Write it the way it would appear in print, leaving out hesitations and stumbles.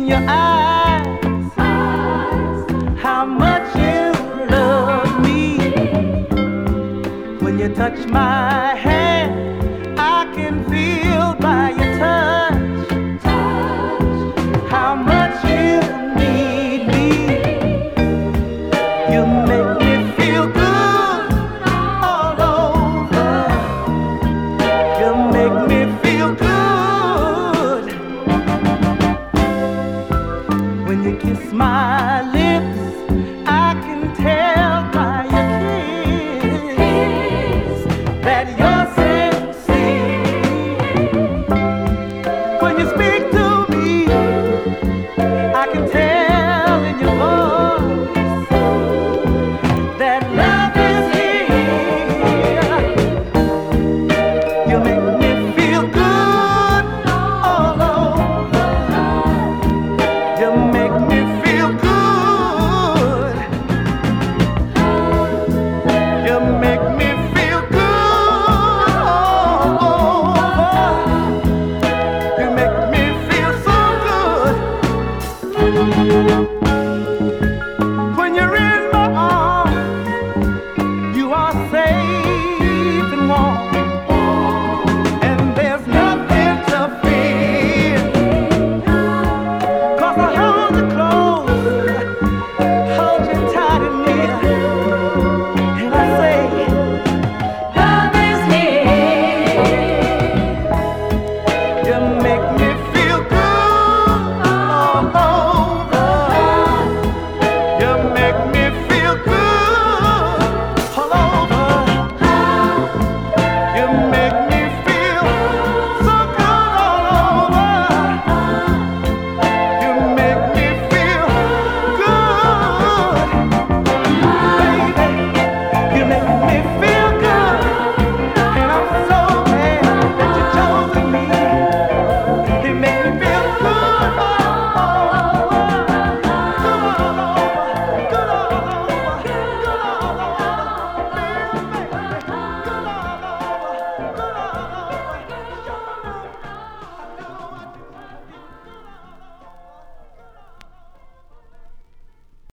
your eyes, how much you love me. When you touch my hand, I can feel by your touch how much you need me. You make me feel good all over. You make me feel good. When you kiss my lips, I can tell by your kiss that you're sincere. When you speak to me, I can tell in your voice that love is here. You make me feel good all over. You make me feel good. You make me feel good all over. You make me feel so good.